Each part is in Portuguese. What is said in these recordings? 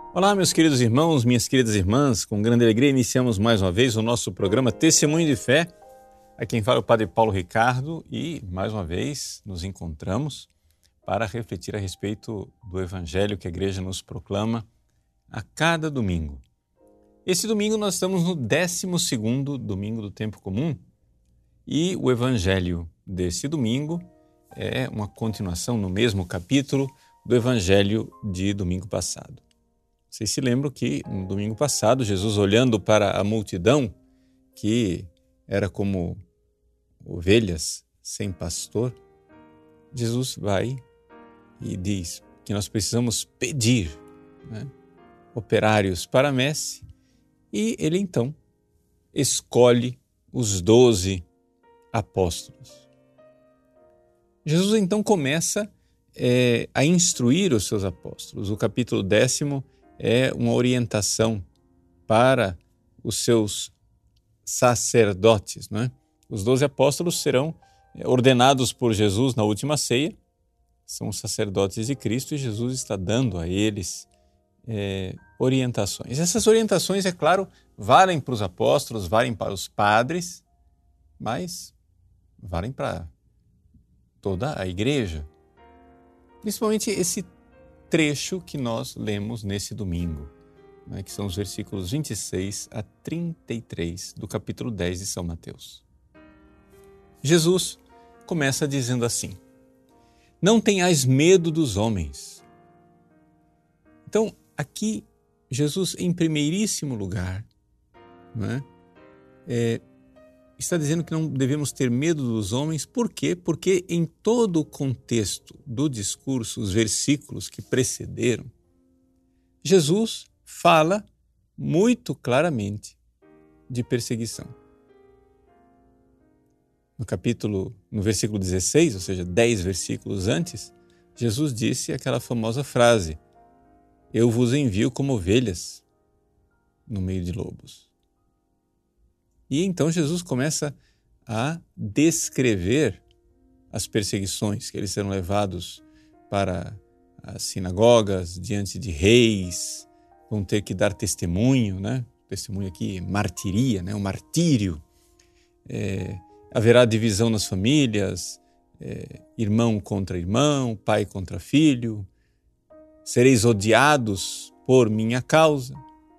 Olá, meus queridos irmãos, minhas queridas irmãs, com grande alegria iniciamos mais uma vez o nosso programa Testemunho de Fé. Aqui quem fala é o Padre Paulo Ricardo e mais uma vez nos encontramos para refletir a respeito do Evangelho que a Igreja nos proclama a cada domingo. Esse domingo nós estamos no 12º domingo do tempo comum e o Evangelho desse domingo é uma continuação no mesmo capítulo do Evangelho de domingo passado. Vocês se lembram que no domingo passado, Jesus, olhando para a multidão, que era como ovelhas sem pastor, Jesus vai e diz que nós precisamos pedir, operários para a messe, e ele então escolhe os 12 apóstolos. Jesus então começa a instruir os seus apóstolos. O capítulo 10 é uma orientação para os seus sacerdotes, não é? Os 12 apóstolos serão ordenados por Jesus na última ceia, são os sacerdotes de Cristo e Jesus está dando a eles orientações. Essas orientações, é claro, valem para os apóstolos, valem para os padres, mas valem para toda a igreja. Principalmente esse trecho que nós lemos nesse domingo, que são os versículos 26 a 33 do capítulo 10 de São Mateus. Jesus começa dizendo assim: não tenhais medo dos homens. Então, aqui, Jesus, em primeiríssimo lugar, está dizendo que não devemos ter medo dos homens. Por quê? Porque em todo o contexto do discurso, os versículos que precederam, Jesus fala muito claramente de perseguição. No versículo 16, ou seja, 10 versículos antes, Jesus disse aquela famosa frase: eu vos envio como ovelhas no meio de lobos. E então Jesus começa a descrever as perseguições, que eles serão levados para as sinagogas, diante de reis, vão ter que dar testemunho, testemunho aqui, martiria, o martírio. Haverá divisão nas famílias, irmão contra irmão, pai contra filho, sereis odiados por minha causa.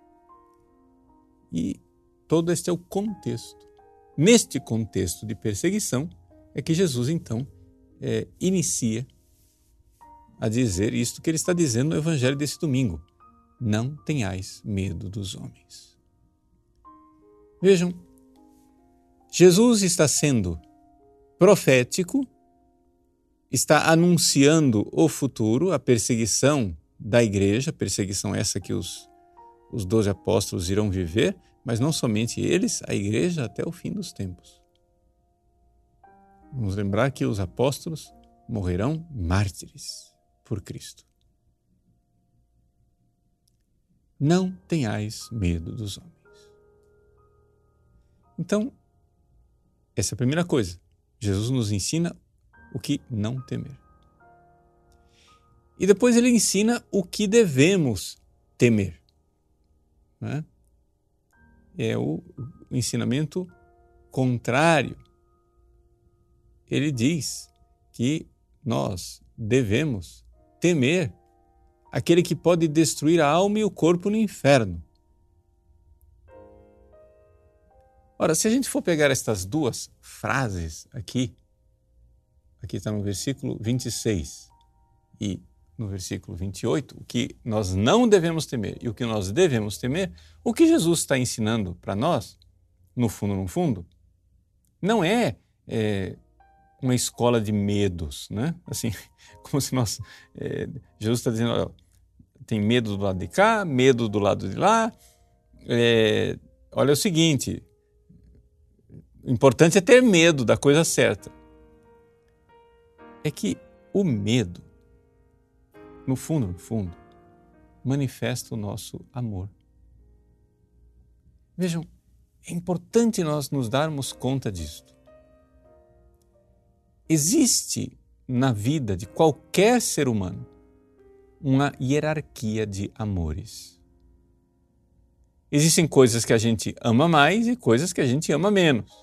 E todo este é o contexto. Neste contexto de perseguição é que Jesus, então, inicia a dizer isto que ele está dizendo no Evangelho desse domingo: não tenhais medo dos homens. Vejam, Jesus está sendo profético, está anunciando o futuro, a perseguição da igreja, perseguição essa que os 12 apóstolos irão viver, mas não somente eles, a igreja até o fim dos tempos. Vamos lembrar que os apóstolos morrerão mártires por Cristo. Não tenhais medo dos homens. Então, essa é a primeira coisa. Jesus nos ensina o que não temer. E depois ele ensina o que devemos temer. É o ensinamento contrário. Ele diz que nós devemos temer aquele que pode destruir a alma e o corpo no inferno. Ora, se a gente for pegar estas duas frases aqui está no versículo 26 e no versículo 28, o que nós não devemos temer e o que nós devemos temer, o que Jesus está ensinando para nós, no fundo, não é uma escola de medos, Assim, como se Jesus está dizendo, tem medo do lado de cá, medo do lado de lá. Olha, é o seguinte, o importante é ter medo da coisa certa. É que o medo, no fundo, manifesta o nosso amor. Vejam, é importante nós nos darmos conta disto. Existe na vida de qualquer ser humano uma hierarquia de amores. existem coisas que a gente ama mais e coisas que a gente ama menos.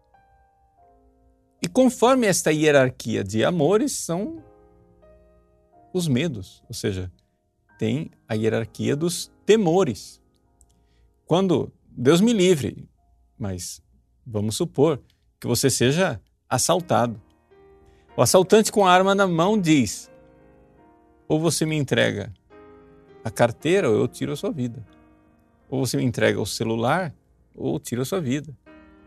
E conforme esta hierarquia de amores são os medos, ou seja, tem a hierarquia dos temores. Quando, Deus me livre, mas vamos supor que você seja assaltado. O assaltante com a arma na mão diz: ou você me entrega a carteira ou eu tiro a sua vida. Ou você me entrega o celular ou eu tiro a sua vida.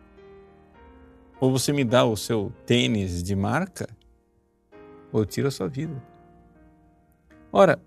Ou você me dá o seu tênis de marca ou eu tiro a sua vida. Ora,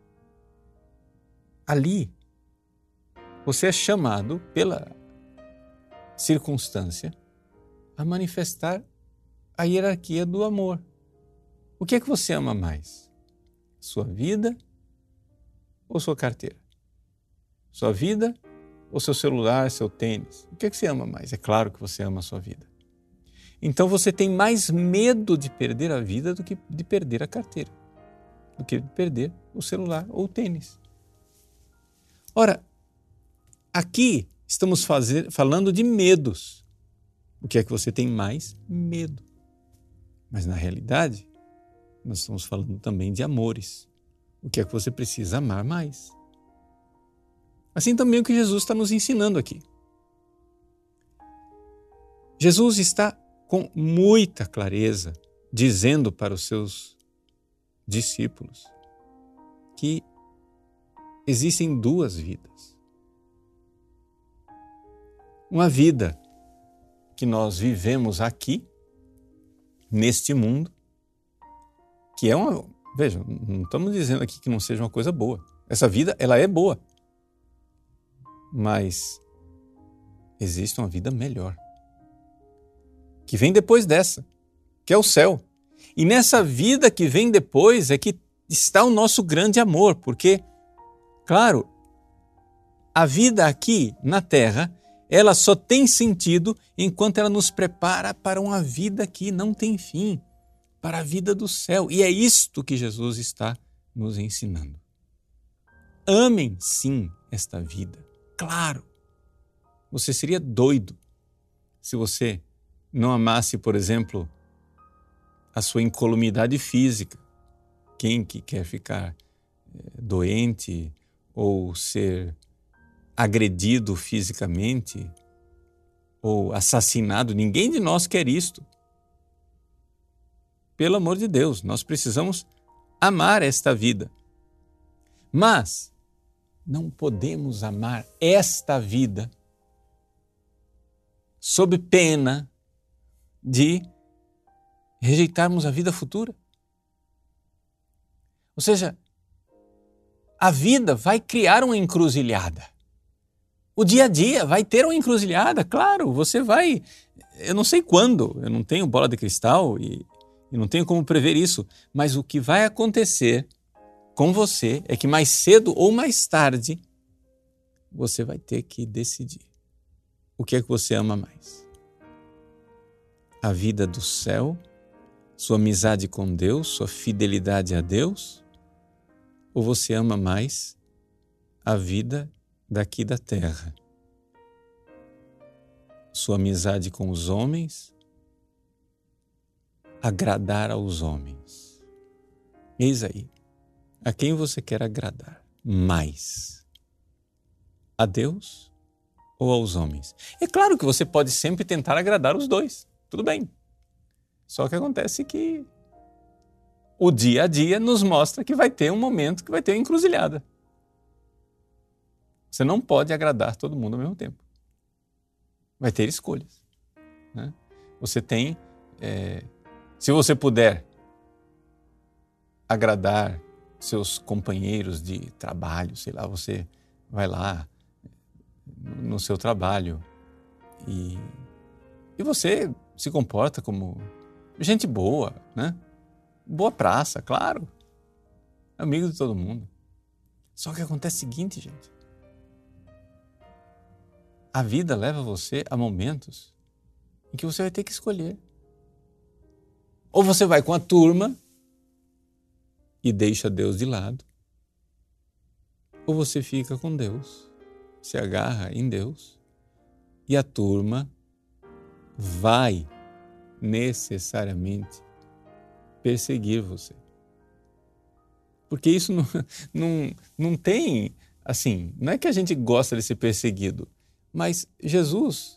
ali você é chamado pela circunstância a manifestar a hierarquia do amor. O que é que você ama mais? Sua vida ou sua carteira? Sua vida ou seu celular, seu tênis? O que é que você ama mais? É claro que você ama a sua vida. Então você tem mais medo de perder a vida do que de perder a carteira, do que de perder o celular ou o tênis. Ora, aqui estamos falando de medos. O que é que você tem mais medo? Mas na realidade, nós estamos falando também de amores. O que é que você precisa amar mais? Assim também o que Jesus está nos ensinando aqui. Jesus está com muita clareza dizendo para os seus discípulos que existem duas vidas. Uma vida que nós vivemos aqui, neste mundo, que é uma... Vejam, não estamos dizendo aqui que não seja uma coisa boa. Essa vida, ela é boa. Mas existe uma vida melhor, que vem depois dessa, que é o céu. E nessa vida que vem depois é que está o nosso grande amor, porque, claro, a vida aqui na Terra, ela só tem sentido enquanto ela nos prepara para uma vida que não tem fim, para a vida do céu. E é isto que Jesus está nos ensinando. Amem, sim, esta vida. Claro, você seria doido se você não amasse, por exemplo, a sua incolumidade física. Quem que quer ficar doente ou ser agredido fisicamente ou assassinado? Ninguém de nós quer isto. Pelo amor de Deus, nós precisamos amar esta vida. Mas não podemos amar esta vida sob pena de rejeitarmos a vida futura. Ou seja, a vida vai criar uma encruzilhada. O dia a dia vai ter uma encruzilhada, claro, você vai... Eu não sei quando, eu não tenho bola de cristal e não tenho como prever isso, mas o que vai acontecer com você é que mais cedo ou mais tarde você vai ter que decidir o que é que você ama mais. A vida do céu, sua amizade com Deus, sua fidelidade a Deus, ou você ama mais a vida daqui da terra? Sua amizade com os homens, agradar aos homens. Eis aí, a quem você quer agradar mais? A Deus ou aos homens? É claro que você pode sempre tentar agradar os dois, tudo bem. Só que acontece que o dia a dia nos mostra que vai ter um momento que vai ter uma encruzilhada. Você não pode agradar todo mundo ao mesmo tempo. Vai ter escolhas, né? Você tem, se você puder agradar seus companheiros de trabalho, sei lá, você vai lá no seu trabalho e você se comporta como gente boa, né? Boa praça, claro. Amigo de todo mundo. Só que acontece o seguinte, gente. A vida leva você a momentos em que você vai ter que escolher. Ou você vai com a turma e deixa Deus de lado, ou você fica com Deus se agarra em Deus e a turma vai necessariamente perseguir você. Porque isso não tem, assim, não é que a gente gosta de ser perseguido, mas Jesus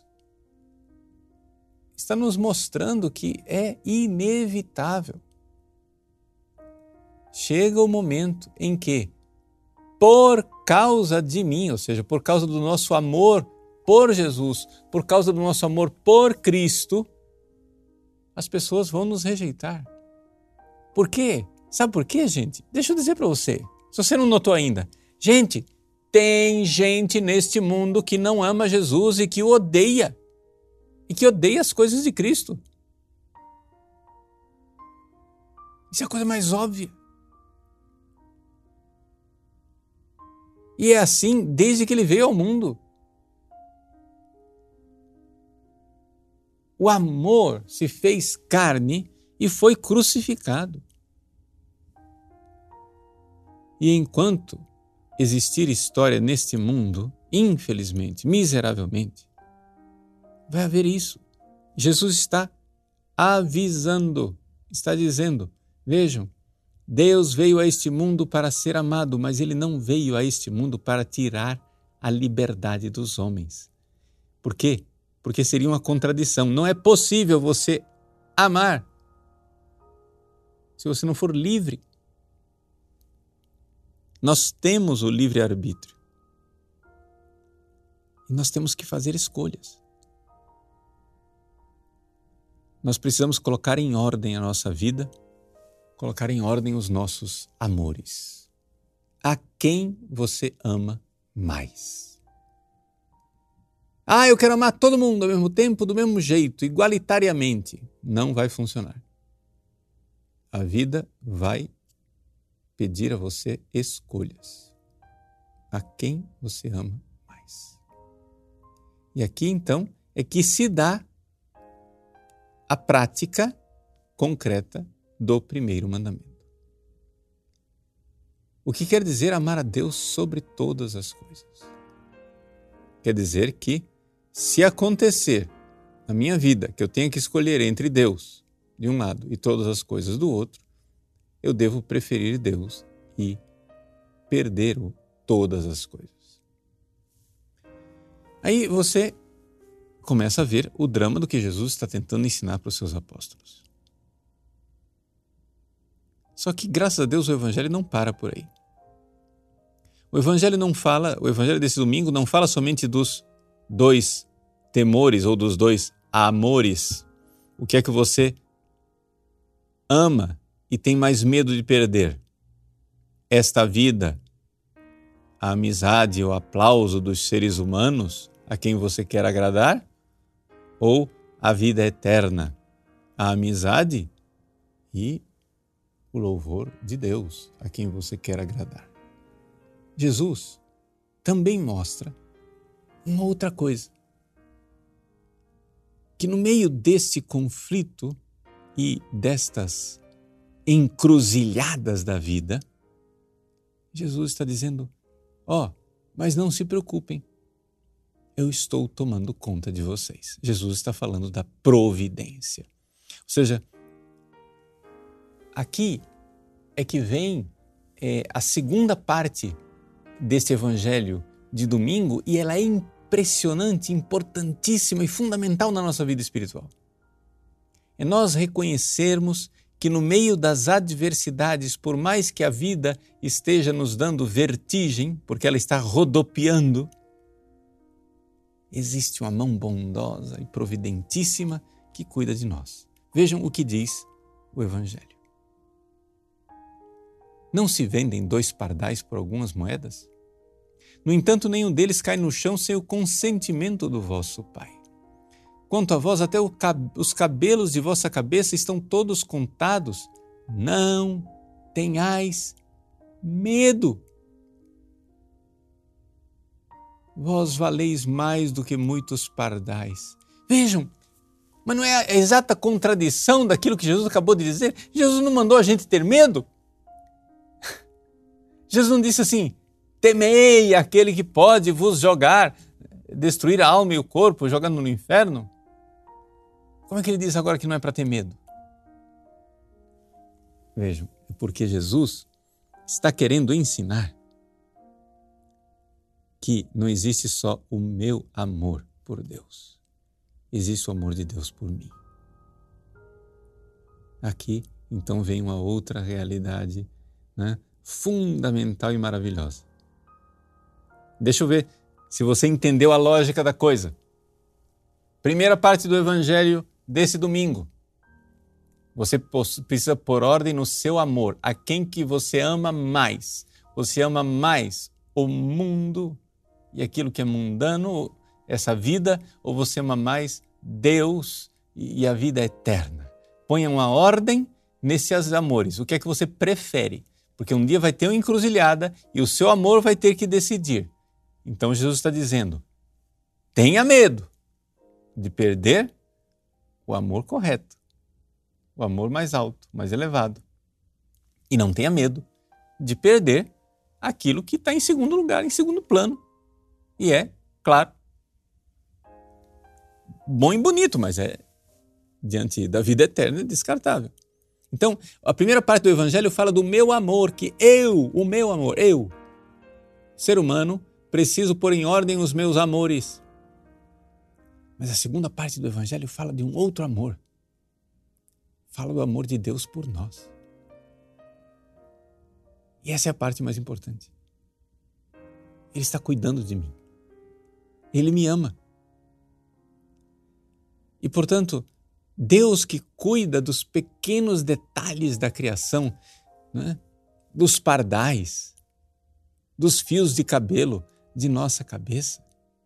está nos mostrando que é inevitável. Chega o momento em que, por causa de mim, ou seja, por causa do nosso amor por Jesus, por causa do nosso amor por Cristo, as pessoas vão nos rejeitar. Por quê? Sabe por quê, gente? Deixa eu dizer para você, se você não notou ainda. Gente, tem gente neste mundo que não ama Jesus e que o odeia. E que odeia as coisas de Cristo. Isso é a coisa mais óbvia. E é assim desde que ele veio ao mundo. O amor se fez carne e foi crucificado. E enquanto existir história neste mundo, infelizmente, miseravelmente, vai haver isso. Jesus está avisando, está dizendo, vejam, Deus veio a este mundo para ser amado, mas Ele não veio a este mundo para tirar a liberdade dos homens. Por quê? Porque seria uma contradição. Não é possível você amar se você não for livre. Nós temos o livre-arbítrio. E nós temos que fazer escolhas. Nós precisamos colocar em ordem a nossa vida, colocar em ordem os nossos amores. A quem você ama mais? Eu quero amar todo mundo ao mesmo tempo, do mesmo jeito, igualitariamente. Não vai funcionar. A vida vai pedir a você escolhas. A quem você ama mais? E aqui, então, é que se dá a prática concreta do primeiro mandamento. O que quer dizer amar a Deus sobre todas as coisas? Quer dizer que, se acontecer na minha vida que eu tenha que escolher entre Deus de um lado e todas as coisas do outro, eu devo preferir Deus e perder todas as coisas. Aí você começa a ver o drama do que Jesus está tentando ensinar para os seus apóstolos. Só que, graças a Deus, o Evangelho não para por aí. O Evangelho desse domingo não fala somente dos 2 temores ou dos 2 amores. O que é que você ama e tem mais medo de perder? Esta vida, a amizade, o aplauso dos seres humanos a quem você quer agradar? Ou a vida eterna, a amizade e o louvor de Deus a quem você quer agradar? Jesus também mostra uma outra coisa, que no meio deste conflito e destas encruzilhadas da vida, Jesus está dizendo, mas não se preocupem, eu estou tomando conta de vocês. Jesus está falando da providência. Ou seja, aqui é que vem a segunda parte deste evangelho de domingo, e ela é impressionante, importantíssima e fundamental na nossa vida espiritual. É nós reconhecermos que no meio das adversidades, por mais que a vida esteja nos dando vertigem, porque ela está rodopiando, existe uma mão bondosa e providentíssima que cuida de nós. Vejam o que diz o Evangelho. Não se vendem 2 pardais por algumas moedas? No entanto, nenhum deles cai no chão sem o consentimento do vosso Pai. Quanto a vós, até os cabelos de vossa cabeça estão todos contados. Não tenhais medo. Vós valeis mais do que muitos pardais. Vejam, mas não é a exata contradição daquilo que Jesus acabou de dizer? Jesus não mandou a gente ter medo? Jesus não disse assim, temei aquele que pode vos destruir a alma e o corpo, jogando no inferno. Como é que ele diz agora que não é para ter medo? Vejam, é porque Jesus está querendo ensinar que não existe só o meu amor por Deus. Existe o amor de Deus por mim. Aqui, então, vem uma outra realidade, né, fundamental e maravilhosa. Deixa eu ver se você entendeu a lógica da coisa. Primeira parte do Evangelho desse domingo. Você precisa pôr ordem no seu amor. A quem que você ama mais? Você ama mais o mundo e aquilo que é mundano, essa vida, ou você ama mais Deus e a vida eterna? Ponha uma ordem nesses amores. O que é que você prefere? Porque um dia vai ter uma encruzilhada e o seu amor vai ter que decidir. Então Jesus está dizendo, tenha medo de perder o amor correto, o amor mais alto, mais elevado. E não tenha medo de perder aquilo que está em segundo lugar, em segundo plano. E é, claro, bom e bonito, mas é diante da vida eterna, descartável. Então, a primeira parte do Evangelho fala do meu amor, que o meu amor, ser humano, preciso pôr em ordem os meus amores. Mas a segunda parte do Evangelho fala de um outro amor. Fala do amor de Deus por nós. E essa é a parte mais importante. Ele está cuidando de mim. Ele me ama. E, portanto, Deus que cuida dos pequenos detalhes da criação, né? Dos pardais, dos fios de cabelo de nossa cabeça.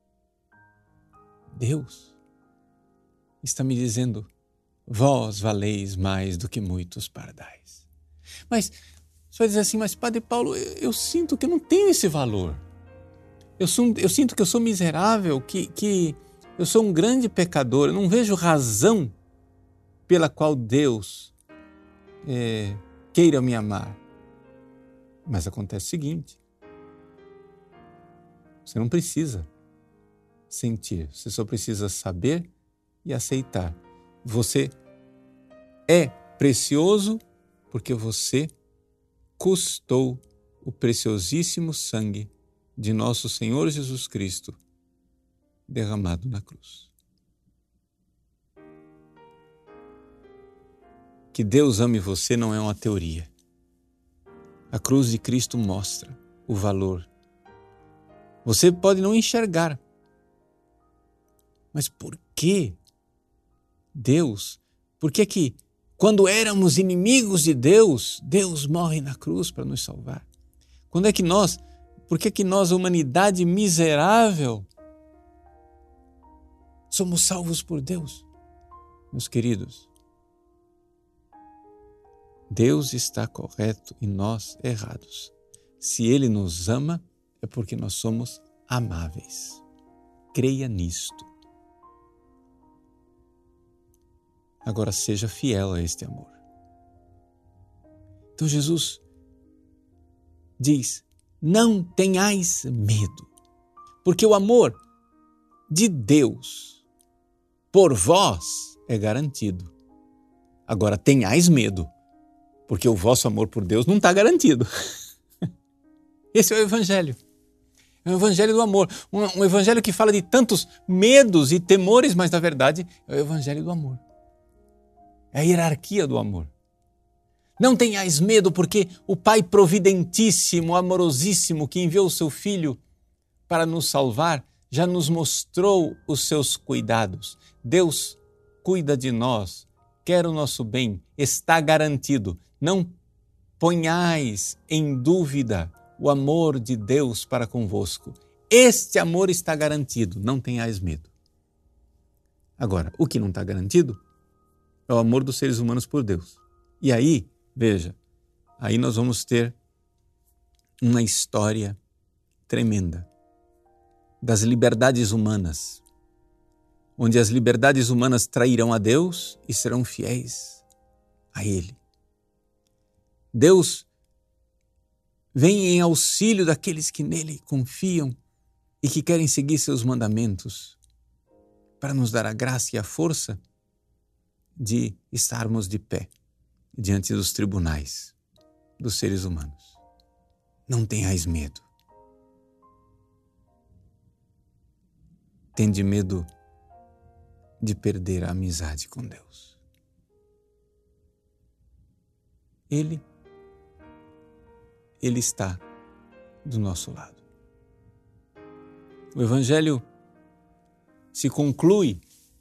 Deus está me dizendo, vós valeis mais do que muitos pardais. Mas você vai dizer assim, mas Padre Paulo, eu sinto que eu não tenho esse valor. Eu sinto que eu sou miserável, que eu sou um grande pecador, eu não vejo razão pela qual Deus queira me amar. Mas acontece o seguinte, você não precisa sentir, você só precisa saber e aceitar. Você é precioso porque você custou o preciosíssimo sangue de nosso Senhor Jesus Cristo derramado na cruz. Que Deus ame você não é uma teoria. A cruz de Cristo mostra o valor. Você pode não enxergar, mas por que Deus? Por que quando éramos inimigos de Deus, Deus morre na cruz para nos salvar? Por que nós, a humanidade miserável, somos salvos por Deus? Meus queridos, Deus está correto e nós errados. Se Ele nos ama, é porque nós somos amáveis. Creia nisto. Agora seja fiel a este amor. Então Jesus diz, não tenhais medo, porque o amor de Deus por vós é garantido. Agora tenhais medo, porque o vosso amor por Deus não está garantido. Esse é o Evangelho. É o Evangelho do amor. Um Evangelho que fala de tantos medos e temores, mas na verdade é o Evangelho do amor. É a hierarquia do amor. Não tenhais medo, porque o Pai providentíssimo, amorosíssimo, que enviou o seu Filho para nos salvar, já nos mostrou os seus cuidados. Deus cuida de nós, quer o nosso bem, está garantido. Não ponhais em dúvida o amor de Deus para convosco. Este amor está garantido, não tenhais medo. Agora, o que não está garantido é o amor dos seres humanos por Deus. E aí, veja, aí nós vamos ter uma história tremenda das liberdades humanas, onde as liberdades humanas trairão a Deus e serão fiéis a Ele. Deus vem em auxílio daqueles que nele confiam e que querem seguir seus mandamentos, para nos dar a graça e a força de estarmos de pé diante dos tribunais dos seres humanos. Não tenhais medo. Tende medo de perder a amizade com Deus. Ele está do nosso lado. O Evangelho se conclui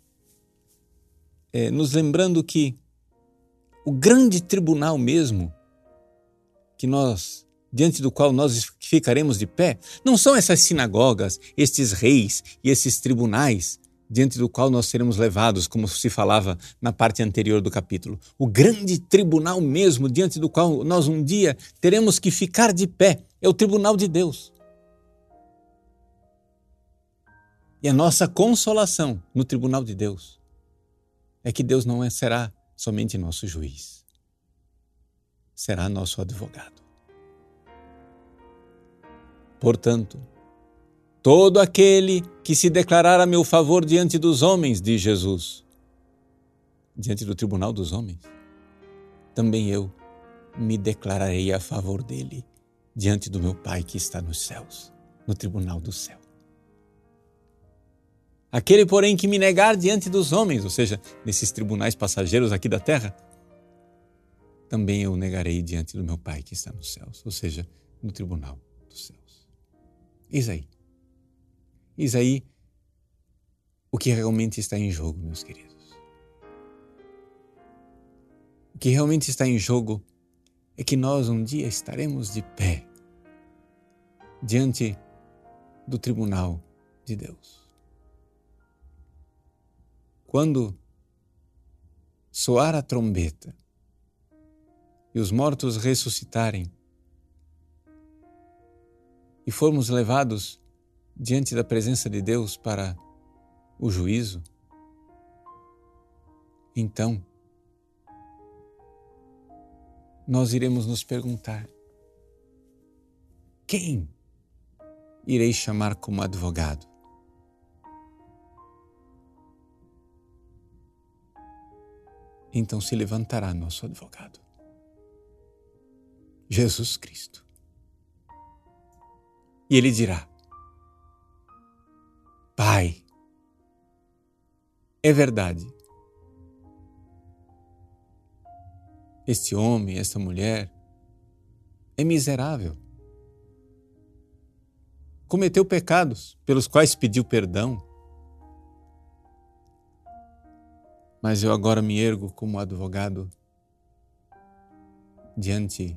nos lembrando que o grande tribunal mesmo, diante do qual nós ficaremos de pé, não são essas sinagogas, estes reis e esses tribunais diante do qual nós seremos levados, como se falava na parte anterior do capítulo. O grande tribunal mesmo, diante do qual nós um dia teremos que ficar de pé, é o tribunal de Deus. E a nossa consolação no tribunal de Deus é que Deus não será somente nosso juiz, será nosso advogado. Portanto, todo aquele que se declarar a meu favor diante dos homens, diz Jesus, diante do tribunal dos homens, também eu me declararei a favor dele diante do meu Pai que está nos céus, no tribunal do céu. Aquele, porém, que me negar diante dos homens, ou seja, nesses tribunais passageiros aqui da terra, também eu negarei diante do meu Pai que está nos céus, ou seja, no tribunal dos céus. Eis aí o que realmente está em jogo, meus queridos. O que realmente está em jogo é que nós um dia estaremos de pé diante do tribunal de Deus. Quando soar a trombeta e os mortos ressuscitarem e formos levados diante da presença de Deus para o juízo, então nós iremos nos perguntar: quem irei chamar como advogado? Então se levantará nosso advogado, Jesus Cristo. E ele dirá: Pai, é verdade. Este homem, esta mulher, é miserável. Cometeu pecados pelos quais pediu perdão. Mas eu agora me ergo como advogado diante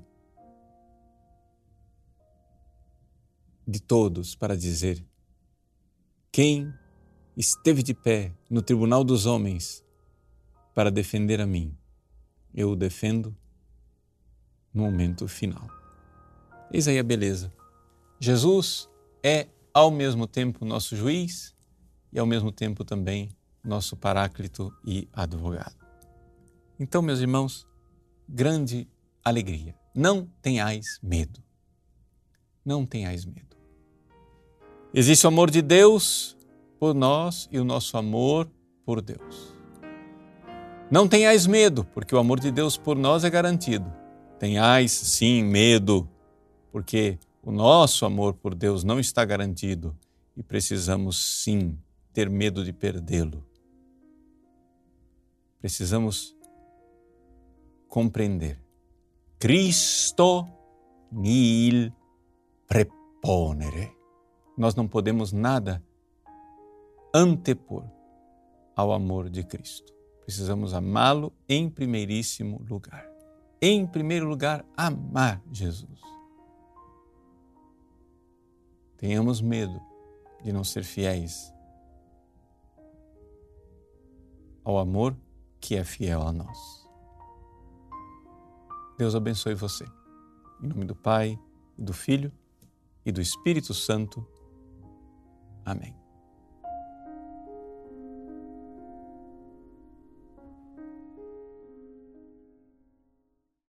de todos para dizer: quem esteve de pé no tribunal dos homens para defender a mim, eu o defendo no momento final. Eis aí a beleza. Jesus é ao mesmo tempo nosso juiz e ao mesmo tempo também nosso paráclito e advogado. Então, meus irmãos, grande alegria. Não tenhais medo. Não tenhais medo. Existe o amor de Deus por nós e o nosso amor por Deus. Não tenhais medo, porque o amor de Deus por nós é garantido. Tenhais, sim, medo, porque o nosso amor por Deus não está garantido e precisamos, sim, ter medo de perdê-lo. Precisamos compreender. Cristo nihil preponere. Nós não podemos nada antepor ao amor de Cristo. Precisamos amá-lo em primeiríssimo lugar. Em primeiro lugar, amar Jesus. Tenhamos medo de não ser fiéis ao amor que é fiel a nós. Deus abençoe você. Em nome do Pai, e do Filho e do Espírito Santo. Amém.